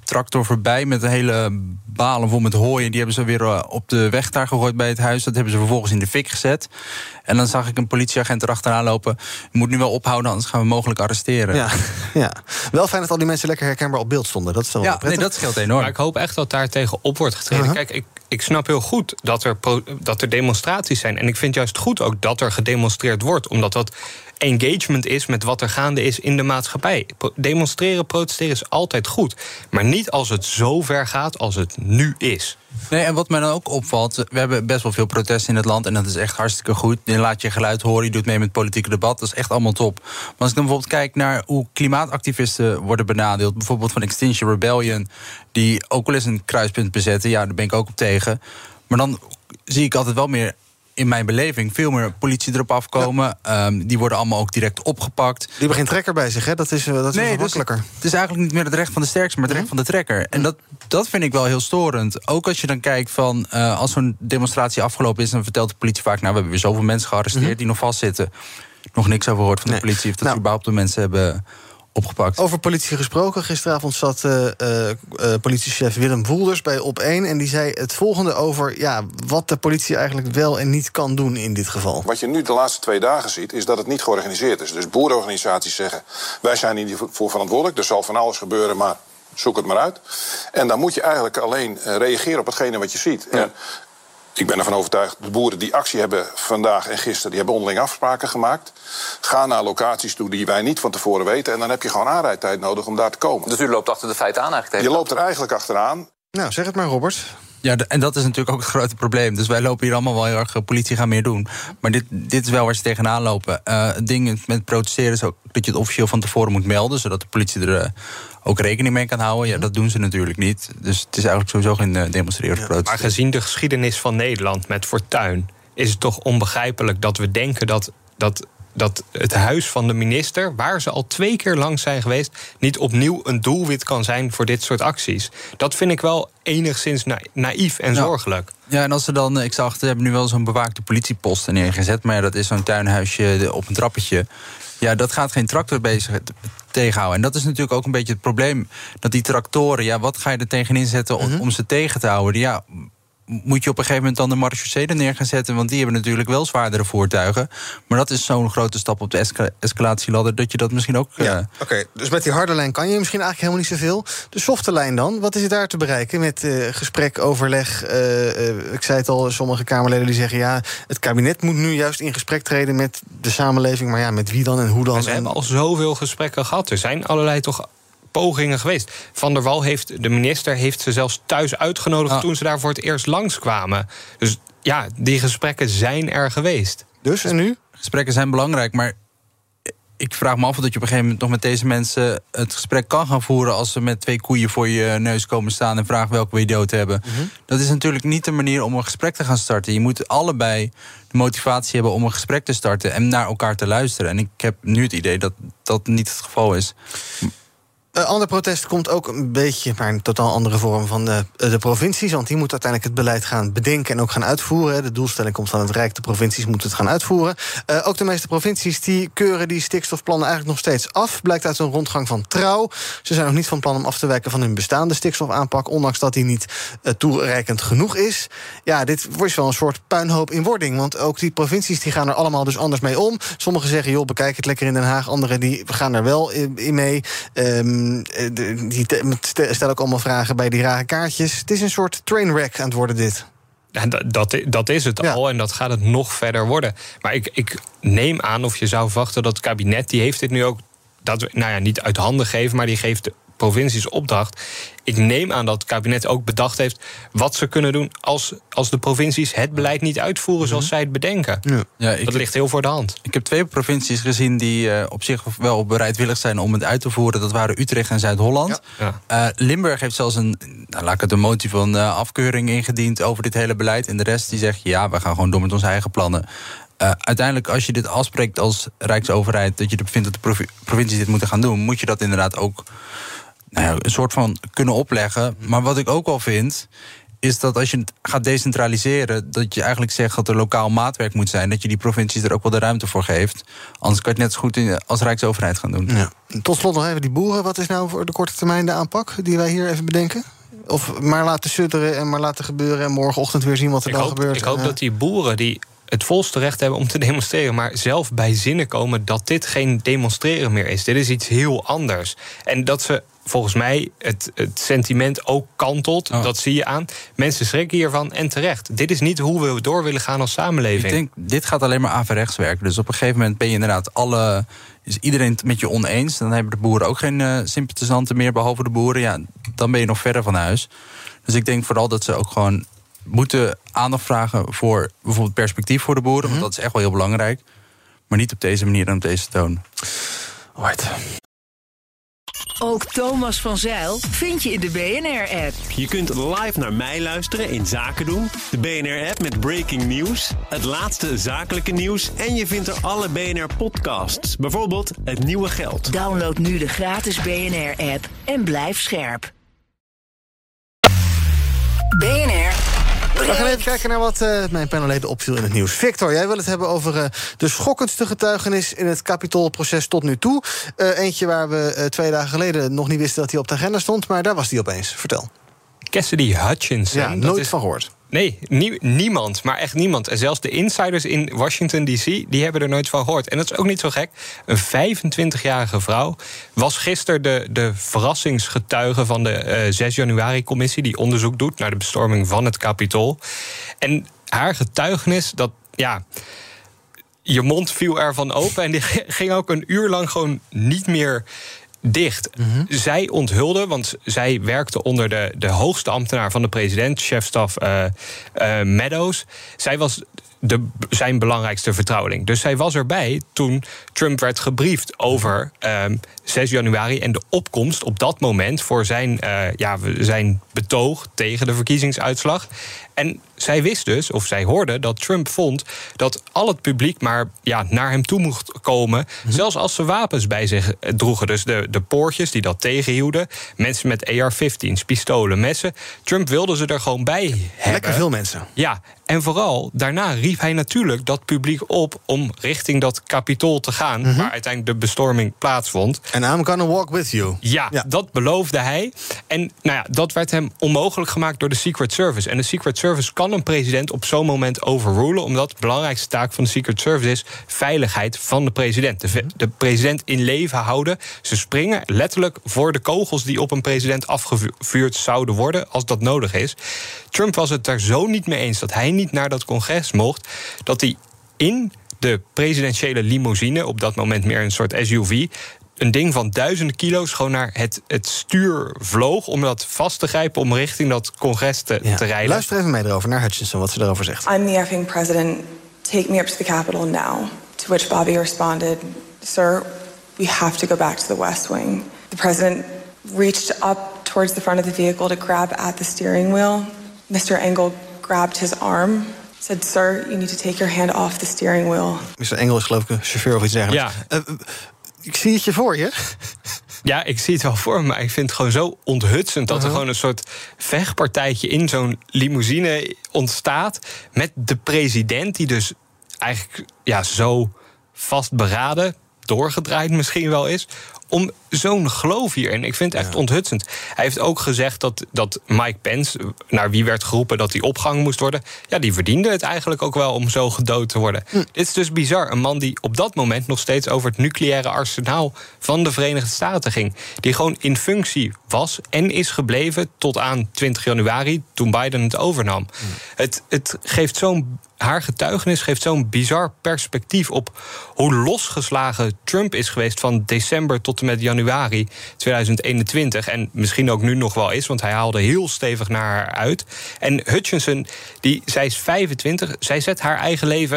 tractor voorbij met een hele balen vol met hooi. En die hebben ze weer uh, op de weg daar gegooid bij het huis. Dat hebben ze vervolgens in de fik gezet. En dan zag ik een politieagent erachteraan lopen. Je moet nu wel ophouden, anders gaan we mogelijk arresteren. Ja, ja. Wel fijn dat al die mensen lekker herkenbaar op beeld stonden. Dat is wel ja, prettig. nee, dat scheelt enorm. Maar ik hoop echt dat daar tegen op wordt getreden. Uh-huh. Kijk, ik, ik snap heel goed dat er, pro, dat er demonstraties zijn. En ik vind juist goed ook dat er gedemonstreerd wordt. Omdat dat engagement is met wat er gaande is in de maatschappij. Demonstreren, protesteren is altijd goed. Maar niet als het zo ver gaat als het nu is. Nee, en wat mij dan ook opvalt, we hebben best wel veel protesten in het land en dat is echt hartstikke goed. Je laat je geluid horen, je doet mee met het politieke debat, dat is echt allemaal top. Maar als ik dan bijvoorbeeld kijk naar hoe klimaatactivisten worden benadeeld, bijvoorbeeld van Extinction Rebellion, die ook wel eens een kruispunt bezetten, ja, daar ben ik ook op tegen. Maar dan zie ik altijd wel meer, in mijn beleving, veel meer politie erop afkomen. Ja. Um, die worden allemaal ook direct opgepakt. Die hebben geen trekker bij zich, hè? Dat is, dat is nee, makkelijker. Dus, het is eigenlijk niet meer het recht van de sterkste, maar het recht van de trekker. En dat, dat vind ik wel heel storend. Ook als je dan kijkt van, uh, als zo'n demonstratie afgelopen is, dan vertelt de politie vaak, nou, we hebben weer zoveel mensen gearresteerd mm-hmm. die nog vastzitten. Nog niks over gehoord van de nee. politie, of dat nou. ze überhaupt de mensen hebben opgepakt. Over politie gesproken. Gisteravond zat uh, uh, uh, politiechef Willem Woelders bij Op één. En die zei het volgende over ja, wat de politie eigenlijk wel en niet kan doen in dit geval. Wat je nu de laatste twee dagen ziet, is dat het niet georganiseerd is. Dus boerenorganisaties zeggen, wij zijn hiervoor verantwoordelijk. Er zal van alles gebeuren, maar zoek het maar uit. En dan moet je eigenlijk alleen uh, reageren op hetgene wat je ziet. Ja. En ik ben ervan overtuigd, de boeren die actie hebben vandaag en gisteren, die hebben onderling afspraken gemaakt. Ga naar locaties toe die wij niet van tevoren weten. En dan heb je gewoon aanrijdtijd nodig om daar te komen. Dus u loopt achter de feiten aan eigenlijk? Je loopt er eigenlijk achteraan. Nou, zeg het maar, Robert. Ja, en dat is natuurlijk ook het grote probleem. Dus wij lopen hier allemaal wel heel erg, politie gaan meer doen. Maar dit, dit is wel waar ze tegenaan lopen. Uh, het ding met protesteren is ook dat je het officieel van tevoren moet melden, zodat de politie er uh, ook rekening mee kan houden. Ja, dat doen ze natuurlijk niet. Dus het is eigenlijk sowieso geen uh, demonstreren of protesteren. Maar gezien de geschiedenis van Nederland met Fortuyn, is het toch onbegrijpelijk dat we denken dat, dat, dat het huis van de minister, waar ze al twee keer langs zijn geweest, niet opnieuw een doelwit kan zijn voor dit soort acties. Dat vind ik wel enigszins na- naïef en ja. zorgelijk. Ja, en als ze dan, ik zag, ze hebben nu wel zo'n bewaakte politieposten neergezet, maar ja, dat is zo'n tuinhuisje op een trappetje. Ja, dat gaat geen tractor bezig tegenhouden. En dat is natuurlijk ook een beetje het probleem, dat die tractoren, ja, wat ga je er tegenin zetten om, mm-hmm. om ze tegen te houden? Ja, moet je op een gegeven moment dan de marechaussee er neer gaan zetten, want die hebben natuurlijk wel zwaardere voertuigen. Maar dat is zo'n grote stap op de esca- escalatieladder, dat je dat misschien ook... Ja, uh, Oké, okay, dus met die harde lijn kan je misschien eigenlijk helemaal niet zoveel. De softe lijn dan, wat is het daar te bereiken met uh, gesprek, overleg? Uh, uh, ik zei het al, sommige Kamerleden die zeggen, ja, het kabinet moet nu juist in gesprek treden met de samenleving. Maar ja, met wie dan en hoe dan? Maar ze en... hebben al zoveel gesprekken gehad. Er zijn allerlei toch pogingen geweest. Van der Wal heeft, de minister, heeft ze zelfs thuis uitgenodigd ah. toen ze daar voor het eerst langskwamen. Dus ja, die gesprekken zijn er geweest. Dus, en nu? Gesprekken zijn belangrijk, maar ik vraag me af of dat je op een gegeven moment nog met deze mensen het gesprek kan gaan voeren als ze met twee koeien voor je neus komen staan en vragen welke we dood hebben. Mm-hmm. Dat is natuurlijk niet de manier om een gesprek te gaan starten. Je moet allebei de motivatie hebben om een gesprek te starten en naar elkaar te luisteren. En ik heb nu het idee dat dat niet het geval is. Een uh, ander protest komt ook een beetje, maar een totaal andere vorm van de, de provincies. Want die moeten uiteindelijk het beleid gaan bedenken en ook gaan uitvoeren. De doelstelling komt van het Rijk, de provincies moeten het gaan uitvoeren. Uh, ook de meeste provincies die keuren die stikstofplannen eigenlijk nog steeds af. Blijkt uit een rondgang van Trouw. Ze zijn nog niet van plan om af te wijken van hun bestaande stikstofaanpak, ondanks dat die niet uh, toereikend genoeg is. Ja, dit wordt wel een soort puinhoop in wording. Want ook die provincies die gaan er allemaal dus anders mee om. Sommigen zeggen, joh, bekijk het lekker in Den Haag. Anderen die gaan er wel in mee. Um, Die stellen ook allemaal vragen bij die rare kaartjes. Het is een soort trainwreck aan het worden, dit. Ja, dat, dat, dat is het ja. al en dat gaat het nog verder worden. Maar ik, ik neem aan, of je zou verwachten dat het kabinet, die heeft dit nu ook, dat, nou ja, niet uit handen geven, maar die geeft de provincies opdracht. Ik neem aan dat het kabinet ook bedacht heeft wat ze kunnen doen als, als de provincies het beleid niet uitvoeren zoals mm-hmm. zij het bedenken. Ja. Ja, dat ligt heel voor de hand. Ik heb twee provincies gezien die uh, op zich wel bereidwillig zijn om het uit te voeren. Dat waren Utrecht en Zuid-Holland. Ja. Ja. Uh, Limburg heeft zelfs een, nou, laat ik het een motie van uh, afkeuring ingediend over dit hele beleid. En de rest die zegt, ja, we gaan gewoon door met onze eigen plannen. Uh, uiteindelijk, als je dit afspreekt als Rijksoverheid, dat je vindt dat de provi- provincies dit moeten gaan doen, moet je dat inderdaad ook, nou ja, een soort van kunnen opleggen. Maar wat ik ook wel vind, is dat als je het gaat decentraliseren, dat je eigenlijk zegt dat er lokaal maatwerk moet zijn, dat je die provincies er ook wel de ruimte voor geeft. Anders kan je het net zo goed in, als Rijksoverheid gaan doen. Ja. Tot slot nog even die boeren. Wat is nou voor de korte termijn de aanpak die wij hier even bedenken? Of maar laten sudderen en maar laten gebeuren en morgenochtend weer zien wat er ik dan hoop, gebeurt? Ik hoop uh, dat die boeren die het volste recht hebben om te demonstreren, maar zelf bij zinnen komen dat dit geen demonstreren meer is. Dit is iets heel anders. En dat ze volgens mij het, het sentiment ook kantelt, oh. dat zie je aan. Mensen schrikken hiervan en terecht. Dit is niet hoe we door willen gaan als samenleving. Ik denk, dit gaat alleen maar averechts werken. Dus op een gegeven moment ben je inderdaad alle, is iedereen het met je oneens. Dan hebben de boeren ook geen uh, sympathisanten meer, behalve de boeren. Ja, dan ben je nog verder van huis. Dus ik denk vooral dat ze ook gewoon moeten aandacht vragen voor bijvoorbeeld perspectief voor de boeren. Mm-hmm. Want dat is echt wel heel belangrijk. Maar niet op deze manier en op deze toon. Right. Ook Thomas van Zijl vind je in de B N R-app. Je kunt live naar mij luisteren in Zaken doen. De B N R-app met breaking news, het laatste zakelijke nieuws en je vindt er alle B N R-podcasts. Bijvoorbeeld Het Nieuwe Geld. Download nu de gratis B N R-app en blijf scherp. B N R. We gaan even kijken naar wat uh, mijn panelleden opviel in het nieuws. Victor, jij wil het hebben over uh, de schokkendste getuigenis in het Capitoolproces tot nu toe. Uh, eentje waar we uh, twee dagen geleden nog niet wisten dat hij op de agenda stond, maar daar was hij opeens. Vertel. Cassidy Hutchinson. Ja, nooit is... van gehoord. Nee, nie, niemand, maar echt niemand. En zelfs de insiders in Washington D C, die hebben er nooit van gehoord. En dat is ook niet zo gek. Een vijfentwintigjarige vrouw was gisteren de, de verrassingsgetuige van de uh, zes januari-commissie... die onderzoek doet naar de bestorming van het Capitool. En haar getuigenis, dat, ja, je mond viel ervan open... en die ging ook een uur lang gewoon niet meer dicht. Mm-hmm. Zij onthulde, want zij werkte onder de, de hoogste ambtenaar van de president, chefstaf uh, uh, Meadows. Zij was de, zijn belangrijkste vertrouweling. Dus zij was erbij toen Trump werd gebriefd over uh, zes januari... en de opkomst op dat moment voor zijn, uh, ja, zijn betoog tegen de verkiezingsuitslag. En zij wist dus, of zij hoorde, dat Trump vond dat al het publiek maar ja, naar hem toe mocht komen, mm-hmm. zelfs als ze wapens bij zich droegen. Dus de, de poortjes die dat tegenhielden, mensen met A R vijftien's, pistolen, messen. Trump wilde ze er gewoon bij hebben. Lekker veel mensen. Ja, en vooral daarna riep hij natuurlijk dat publiek op om richting dat Capitool te gaan, mm-hmm. waar uiteindelijk de bestorming plaatsvond. En I'm gonna walk with you. Ja, ja, dat beloofde hij. En nou ja, dat werd hem onmogelijk gemaakt door de Secret Service. En de Secret Service kan een president op zo'n moment overrulen, omdat de belangrijkste taak van de Secret Service is veiligheid van de president. De, de president in leven houden. Ze springen letterlijk voor de kogels die op een president afgevuurd zouden worden als dat nodig is. Trump was het daar zo niet mee eens dat hij niet naar dat congres mocht, dat hij in de presidentiële limousine, op dat moment meer een soort S U V, een ding van duizenden kilo's gewoon naar het, het stuur vloog om dat vast te grijpen om richting dat congres te, ja. te rijden. Luister even mee erover naar Hutchinson, wat ze erover zegt. I'm the effing president. Take me up to the Capitol now. To which Bobby responded, sir, we have to go back to the West Wing. The president reached up towards the front of the vehicle to grab at the steering wheel. Mister Engel grabbed his arm. Said, sir, you need to take your hand off the steering wheel. Mister Engel is geloof ik een chauffeur of iets dergelijks. Ja. Uh, ik zie het je voor je. Ja, ik zie het wel voor me, maar ik vind het gewoon zo onthutsend dat uh-huh. er gewoon een soort vechtpartijtje in zo'n limousine ontstaat met de president die dus eigenlijk ja, zo vastberaden, doorgedraaid misschien wel is, om zo'n geloof hierin. Ik vind het echt ja. onthutsend. Hij heeft ook gezegd dat, dat Mike Pence, naar wie werd geroepen dat hij opgehangen moest worden, ja, die verdiende het eigenlijk ook wel om zo gedood te worden. Hm. Dit is dus bizar. Een man die op dat moment nog steeds over het nucleaire arsenaal van de Verenigde Staten ging. Die gewoon in functie was en is gebleven tot aan twintig januari, toen Biden het overnam. Hm. Het, het geeft zo'n Haar getuigenis geeft zo'n bizar perspectief op hoe losgeslagen Trump is geweest van december tot en met januari tweeduizend eenentwintig. En misschien ook nu nog wel is, want hij haalde heel stevig naar haar uit. En Hutchinson, die, zij is vijfentwintig, zij zet haar eigen leven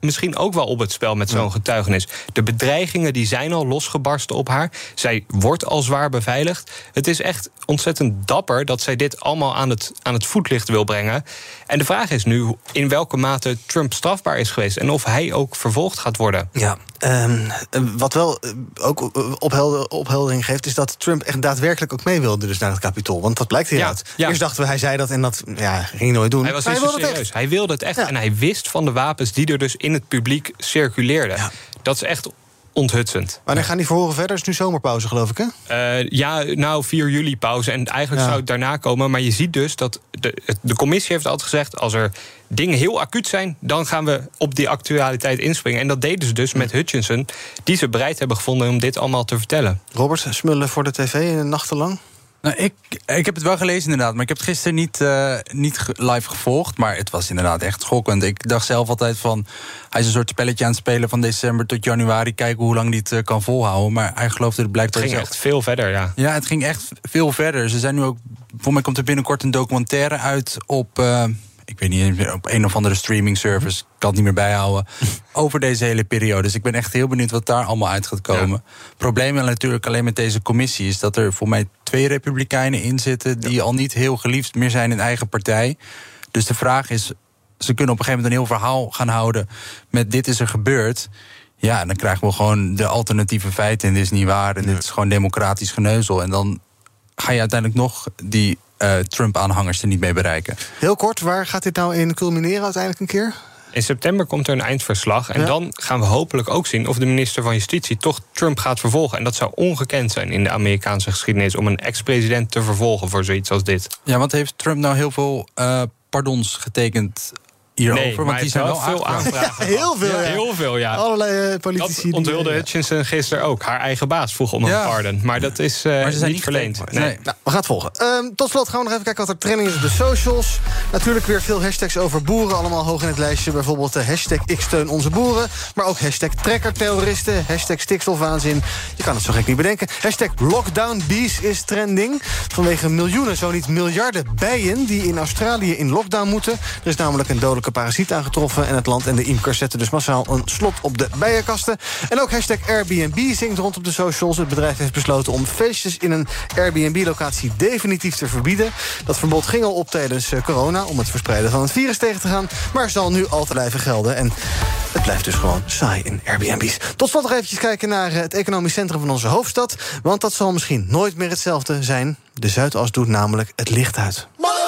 misschien ook wel op het spel met zo'n getuigenis. De bedreigingen die zijn al losgebarsten op haar. Zij wordt al zwaar beveiligd. Het is echt ontzettend dapper dat zij dit allemaal aan het, aan het voetlicht wil brengen. En de vraag is nu in welke mate Trump strafbaar is geweest en of hij ook vervolgd gaat worden. Ja, um, wat wel ook ophelder, opheldering geeft, is dat Trump echt daadwerkelijk ook mee wilde dus naar het Capitool. Want dat blijkt hieruit. Ja, ja. Eerst dachten we, hij zei dat en dat ja, ging hij nooit doen. Hij was niet zo serieus. Hij wilde het echt. Ja. En hij wist van de wapens die er dus in het publiek circuleerden. Ja. Dat is echt onthutsend. Wanneer gaan die verhoren verder? Het is nu zomerpauze, geloof ik, hè? Uh, ja, nou, vier juli pauze. En eigenlijk ja. zou het daarna komen. Maar je ziet dus dat de, de commissie heeft altijd gezegd, als er dingen heel acuut zijn, dan gaan we op die actualiteit inspringen. En dat deden ze dus met Hutchinson, die ze bereid hebben gevonden om dit allemaal te vertellen. Robert, smullen voor de tv nachtenlang? Nou, ik, ik heb het wel gelezen inderdaad, maar ik heb het gisteren niet, uh, niet live gevolgd. Maar het was inderdaad echt schokkend. Ik dacht zelf altijd van, hij is een soort spelletje aan het spelen van december tot januari. Kijken hoe lang hij het uh, kan volhouden. Maar hij geloofde het blijkt Het ging echt veel verder, ja. Ja, het ging echt veel verder. Ze zijn nu ook, voor mij komt er binnenkort een documentaire uit op, Uh, ik weet niet, op een of andere streaming service, ik kan het niet meer bijhouden, over deze hele periode. Dus ik ben echt heel benieuwd wat daar allemaal uit gaat komen. Ja. Het probleem natuurlijk alleen met deze commissie is dat er voor mij twee republikeinen in zitten die ja. al niet heel geliefd meer zijn in eigen partij. Dus de vraag is, ze kunnen op een gegeven moment een heel verhaal gaan houden met dit is er gebeurd. Ja, en dan krijgen we gewoon de alternatieve feiten en dit is niet waar en ja. dit is gewoon democratisch geneuzel. En dan ga je uiteindelijk nog die Uh, Trump-aanhangers er niet mee bereiken. Heel kort, waar gaat dit nou in culmineren uiteindelijk een keer? In september komt er een eindverslag. En ja. dan gaan we hopelijk ook zien of de minister van Justitie toch Trump gaat vervolgen. En dat zou ongekend zijn in de Amerikaanse geschiedenis om een ex-president te vervolgen voor zoiets als dit. Ja, want heeft Trump nou heel veel uh, pardons getekend hierover? Nee, want die zijn wel veel aanvragen. Ja, heel veel, ja. ja. Heel veel, ja. Allerlei uh, politici. Dat onthulde die, Hutchinson gisteren ook. Haar eigen baas vroeg om ja. een pardon. Maar dat is uh, maar ze zijn niet, niet verleend. Nee. Nee. Nou, we gaan het volgen. Um, tot slot gaan we nog even kijken wat er trending is op de socials. Natuurlijk weer veel hashtags over boeren. Allemaal hoog in het lijstje. Bijvoorbeeld uh, hashtag ik steun onze boeren. Maar ook hashtag trekkerterroristen. Hashtag stikstofwaanzin. Je kan het zo gek niet bedenken. Hashtag lockdown bees is trending. Vanwege miljoenen, zo niet miljarden bijen die in Australië in lockdown moeten. Er is namelijk een dodelijke parasiet aangetroffen. En het land en de imkers zetten dus massaal een slot op de bijenkasten. En ook hashtag Airbnb zingt rond op de socials. Het bedrijf heeft besloten om feestjes in een Airbnb-locatie definitief te verbieden. Dat verbod ging al op tijdens corona om het verspreiden van het virus tegen te gaan. Maar zal nu al te blijven gelden. En het blijft dus gewoon saai in Airbnb's. Tot slot nog eventjes kijken naar het economisch centrum van onze hoofdstad. Want dat zal misschien nooit meer hetzelfde zijn. De Zuidas doet namelijk het licht uit.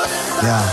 Ja.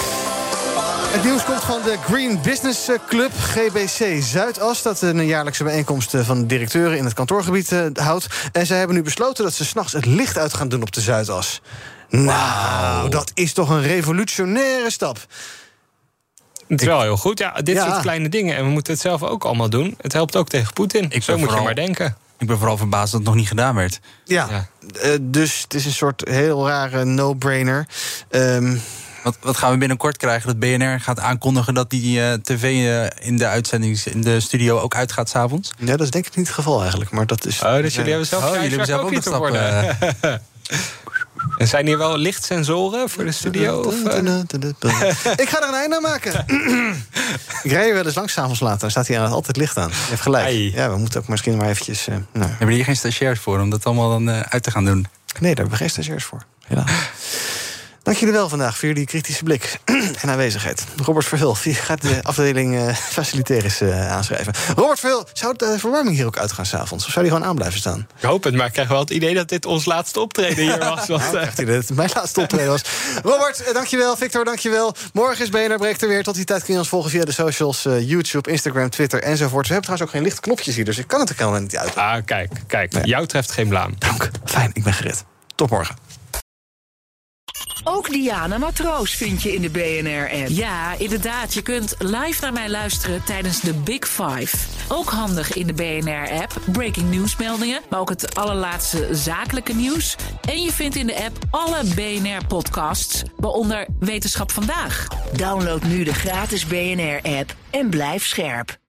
Het nieuws komt van de Green Business Club, G B C Zuidas, dat een jaarlijkse bijeenkomst van de directeuren in het kantoorgebied houdt. En zij hebben nu besloten dat ze 's nachts het licht uit gaan doen op de Zuidas. Nou, wow. Dat is toch een revolutionaire stap. Het is wel heel goed. Ja, dit ja. soort kleine dingen. En we moeten het zelf ook allemaal doen. Het helpt ook tegen Poetin. Ik Zo moet vooral, je maar denken. Ik ben vooral verbaasd dat het nog niet gedaan werd. Ja, ja. Uh, dus het is een soort heel rare no-brainer. Um, Wat, wat gaan we binnenkort krijgen? Dat B N R gaat aankondigen dat die uh, tv uh, in de uitzending in de studio ook uitgaat 's avonds? Ja, dat is denk ik niet het geval eigenlijk. Maar dat is. Oh, dus jullie hebben zelf, oh, jullie hebben zelf ook nog stappen. Uh... En zijn hier wel lichtsensoren voor de studio? Of, uh? Ik ga er een einde aan maken. Ik rij er wel eens langs 's avonds later. Dan staat hier altijd licht aan. Je hebt gelijk. Ai. Ja, we moeten ook misschien maar eventjes. Uh, nou. Hebben we hier geen stagiairs voor om dat allemaal dan uh, uit te gaan doen? Nee, daar hebben we geen stagiairs voor. Helaas. Dank jullie wel vandaag voor jullie kritische blik en aanwezigheid. Robert Verhul gaat de afdeling uh, facilitaris uh, aanschrijven. Robert Verhul, zou de verwarming hier ook uitgaan 's avonds? Of zou die gewoon aan blijven staan? Ik hoop het, maar ik krijg wel het idee dat dit ons laatste optreden hier was. Want, nou, echt idee dat het mijn laatste optreden was. Robert, uh, dankjewel. Victor, dankjewel. Morgen is B N R Breekt er weer. Tot die tijd kun je ons volgen via de socials, uh, YouTube, Instagram, Twitter enzovoort. We hebben trouwens ook geen lichtknopjes hier, dus ik kan het er helemaal niet uit. Ah, kijk, kijk. Nee. Jou treft geen blaam. Dank. Fijn, ik ben gered. Tot morgen. Ook Diana Matroos vind je in de B N R-app. Ja, inderdaad. Je kunt live naar mij luisteren tijdens de Big Five. Ook handig in de B N R-app. Breaking nieuwsmeldingen, maar ook het allerlaatste zakelijke nieuws. En je vindt in de app alle B N R-podcasts, waaronder Wetenschap Vandaag. Download nu de gratis B N R-app en blijf scherp.